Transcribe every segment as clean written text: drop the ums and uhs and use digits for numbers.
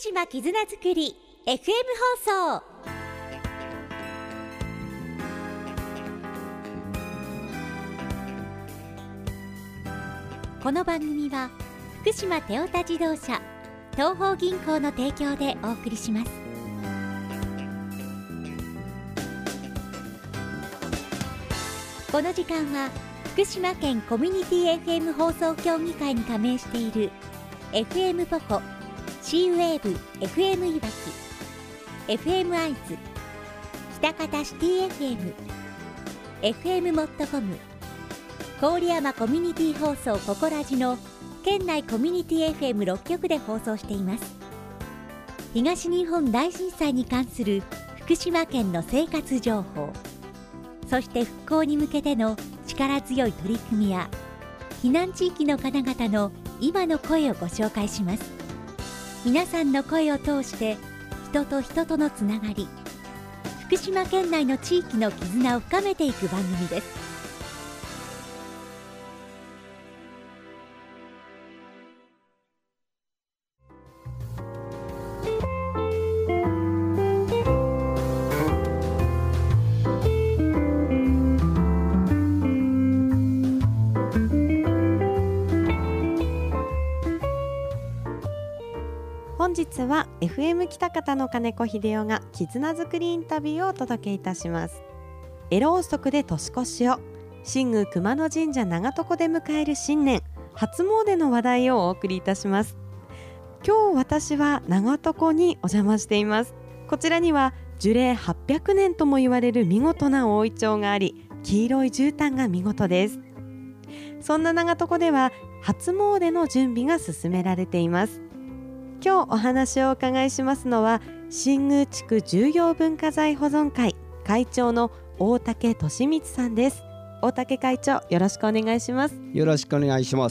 島絆づくり FM 放送。この番組は福島テオタ自動車東邦銀行の提供でお送りします。この時間は福島県コミュニティ FM 放送協議会に加盟している FM ポコ、シーウェーブ FM いわき、 FM アイズ、北方シティ FM、 FM モットコム、郡山コミュニティ放送ココラジの県内コミュニティ FM6 局で放送しています。東日本大震災に関する福島県の生活情報、そして復興に向けての力強い取り組みや避難地域の方々の今の声をご紹介します。皆さんの声を通して人と人とのつながり、福島県内の地域の絆を深めていく番組です。 本日は FM 北方の金子秀夫が絆づくりインタビューをお届けいたします。エローソクで年越しを、新宮熊野神社長床で迎える新年初詣の話題をお送りいたします。今日私は長床にお邪魔しています。こちらには樹齢800年とも言われる見事な大イチョウがあり、黄色い絨毯が見事です。そんな長床では初詣の準備が進められています。今日お話をお伺いしますのは、新宮地区重要文化財保存会会長の大竹利光さんです。大竹会長、よろしくお願いします。 よろしくお願いします。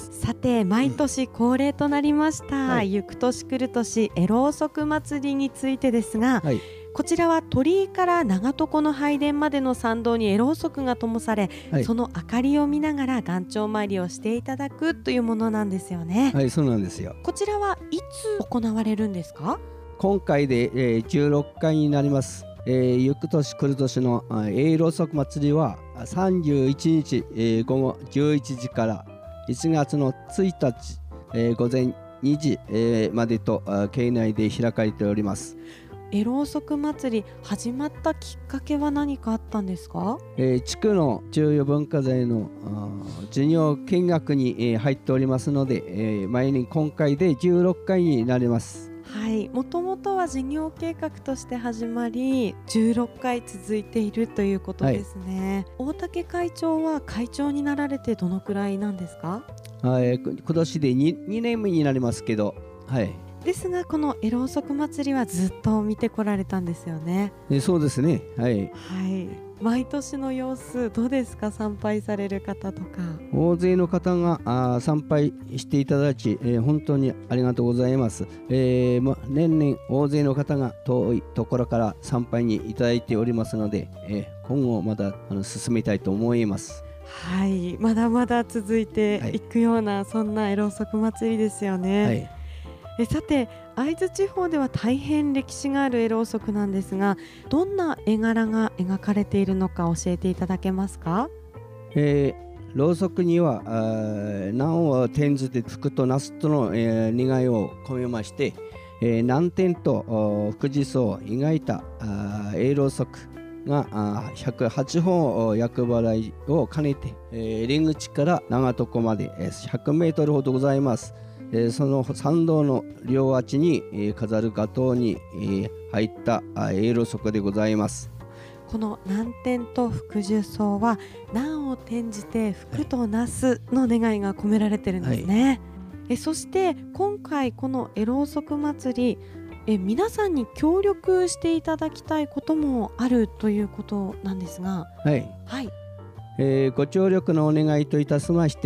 さて、毎年恒例となりました、行く年来る年エローソク祭りについてですが、こちらは鳥居から長床の拝殿までの参道にエローソクが灯され、その明かりを見ながら元朝参りをしていただくというものなんですよね。 はい、そうなんですよ。 こちらはいつ行われるんですか？ 今回で、16回になります。行く年来る年のエローソク祭りは31日、午後11時から1月の1日、午前2時、までと境内で開かれております。 エローソク祭り始まったきっかけは何かあったんですか？ 地区の重要文化財の事業見学に、入っておりますので、毎年今回で16回になります。 はい、もともとは事業計画として始まり16回続いているということですね。大竹会長は会長になられてどのくらいなんですか？ 今年で 2年目になりますけど、 ですがこのエローソク祭りはずっと見てこられたんですよね。 そうですね。 毎年の様子どうですか？参拝される方とか。 大勢の方が参拝していただき、本当にありがとうございます。年々大勢の方が遠いところから参拝にいただいておりますので、今後まだ進めたいと思います。 まだまだ続いていくような、そんなエローソク祭りですよね。さて、会津地方では大変歴史があるエローソクなんですが、どんな絵柄が描かれているのか教えていただけますか？ ろうそくには難を転じて福となすとの、願いを込めまして、難点と福寿草を描いたろうそくが108本厄払いを兼ねて、入り口から長床まで100メートルほどございます。その参道の両脇に飾る画塔に入ったろうそくでございます。 この難点と福寿草は難を転じて福となすの願いが込められてるんですね。そして今回このエローソク祭り、皆さんに協力していただきたいこともあるということなんですが、 ご協力のお願いといたしまして、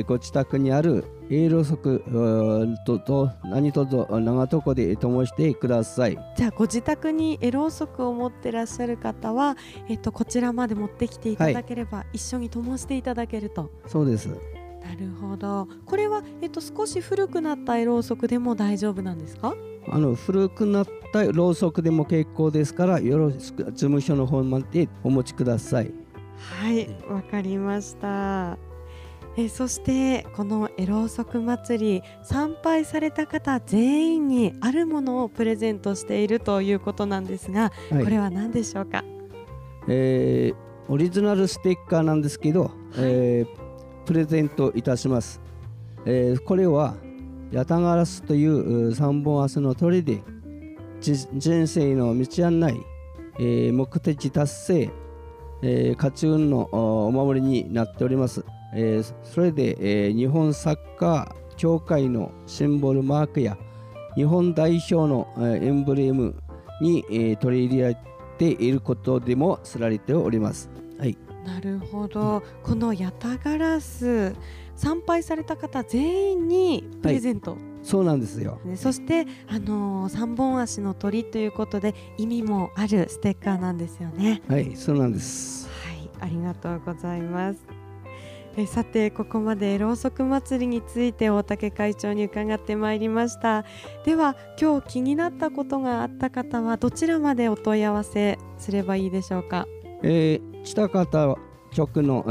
ご自宅にあるろうそくと何卒長床で灯してください。 じゃあご自宅にろうそくを持ってらっしゃる方は、こちらまで持ってきていただければ、一緒に灯していただけると。 そうです。 なるほど。これは、少し古くなったろうそくでも大丈夫なんですか？ 古くなったろうそくでも結構ですから、よろしく事務所の方までお持ちください。 はい、わかりました。そしてこのろうそく祭り、参拝された方全員にあるものをプレゼントしているということなんですが、これは何でしょうか？ オリジナルステッカーなんですけど、プレゼントいたします。これはヤタガラスという三本足の鳥で人生の道案内、目的達成、勝ち運のお守りになっております。それで、日本サッカー協会のシンボルマークや日本代表のエンブレムに、取り入れられていることでも知られております。はい、 なるほど。このヤタガラス、参拝された方全員にプレゼント、はい、 そうなんですよ。 そして三本足の鳥ということで意味もあるステッカーなんですよね。 はい、そうなんです。 はい、ありがとうございます。さて、ここまでろうそく祭りについて大竹会長に伺ってまいりました。では今日気になったことがあった方はどちらまでお問い合わせすればいいでしょうか？ 知多方局の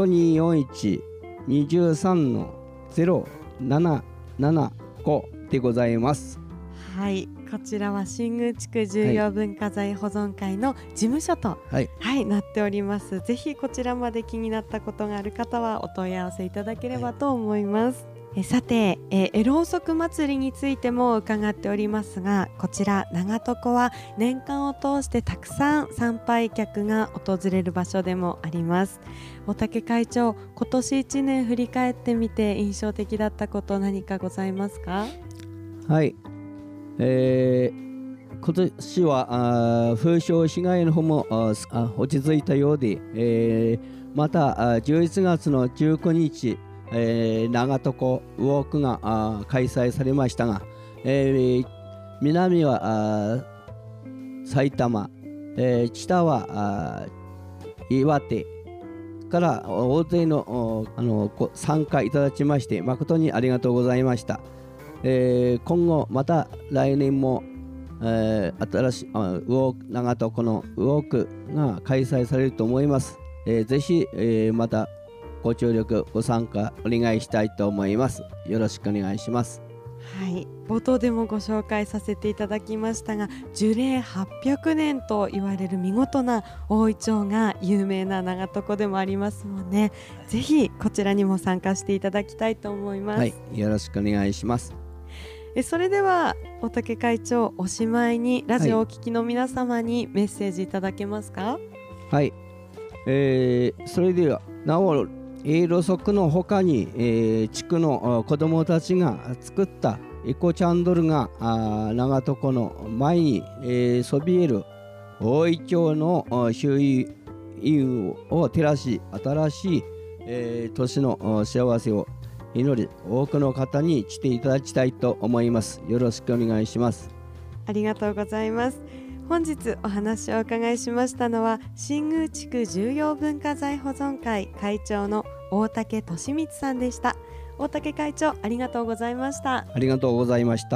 0241-23-0775でございます。 はい、こちらは新宮地区重要文化財保存会の事務所と、はい、なっております。ぜひこちらまで気になったことがある方はお問い合わせいただければと思います。さて、ろうそく祭りについても伺っておりますが、こちら長床は年間を通してたくさん参拝客が訪れる場所でもあります。大竹会長、今年1年振り返ってみて印象的だったこと何かございますか？ はい、今年は風評被害の方も落ち着いたようで、また11月の19日、長床ウォークが開催されましたが、南は埼玉、北は岩手から大勢の参加いただきまして誠にありがとうございました。今後また来年も、新しい長床のウォークが開催されると思います。ぜひ、またご協力ご参加お願いしたいと思います。よろしくお願いします。 はい、冒頭でもご紹介させていただきましたが、樹齢800年と言われる見事な大イチョウが有名な長床でもありますもんね。ぜひこちらにも参加していただきたいと思います。 はい、よろしくお願いします。 それでは大竹会長、おしまいにラジオをお聞きの皆様にメッセージいただけますか？ はい、それではなおろうそくの他に、地区の子どもたちが作ったエコチャンドルが長床の前に、そびえる大イチョウの周囲を照らし、新しい、年の幸せを祈り、多くの方に来ていただきたいと思います。よろしくお願いします。 ありがとうございます。本日お話をお伺いしましたのは、新宮地区重要文化財保存会会長の大竹利光さんでした。大竹会長、ありがとうございました。 ありがとうございました。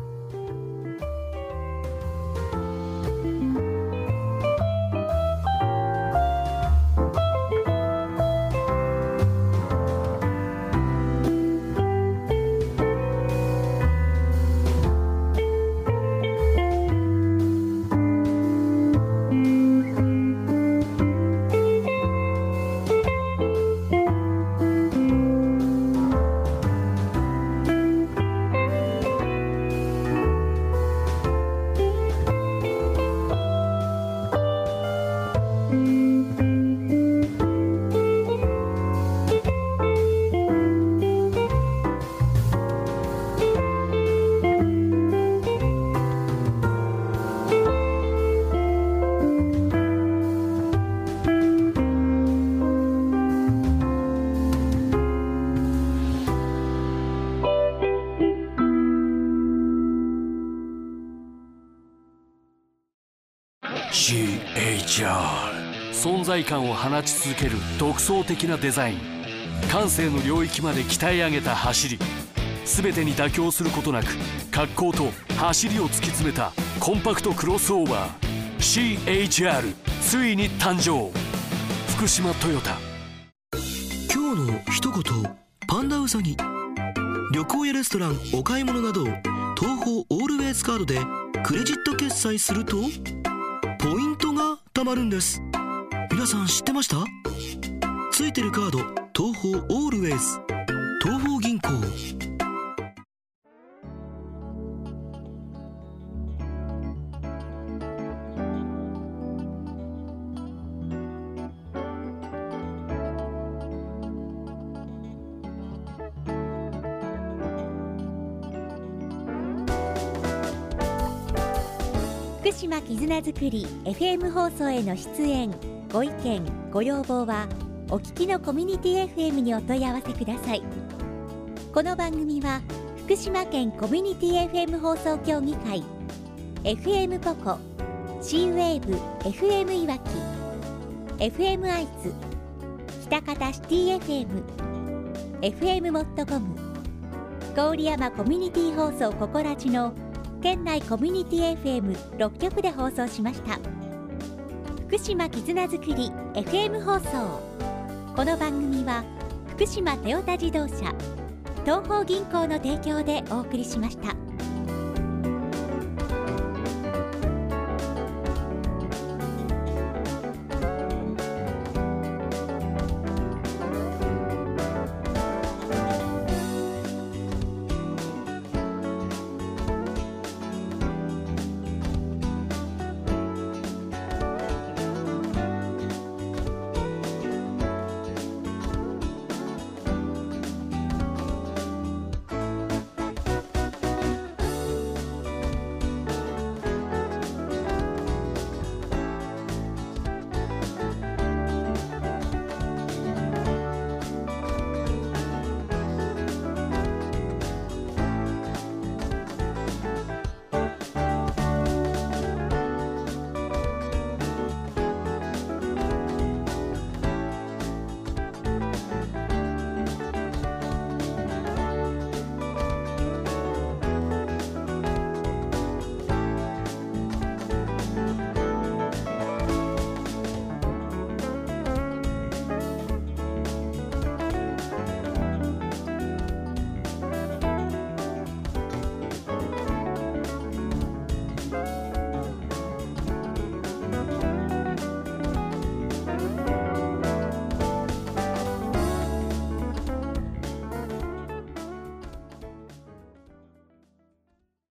存在感を放ち続ける独創的なデザイン、感性の領域まで鍛え上げた走り、 全てに妥協することなく格好と走りを突き詰めたコンパクトクロスオーバー CHR ついに誕生。福島トヨタ。 今日の一言パンダウサギ。旅行やレストラン、お買い物など東宝オールウェイズカードでクレジット決済するとポイントが貯まるんです。皆さん知ってました？ついてるカード東宝オールウェイズ、東宝銀行。 福島絆づくり FM 放送への出演、ご意見ご要望はお聞きのコミュニティ FM にお問い合わせください。この番組は福島県コミュニティ FM 放送協議会、 FM ポコ、 C-WAVE FM いわき、 FM 愛知、喜多方シティ FM、 FM モットコム、郡山コミュニティ放送ココラジの県内コミュニティ FM6 局で放送しました。福島絆づくり FM 放送。この番組は福島トヨタ自動車、東宝銀行の提供でお送りしました。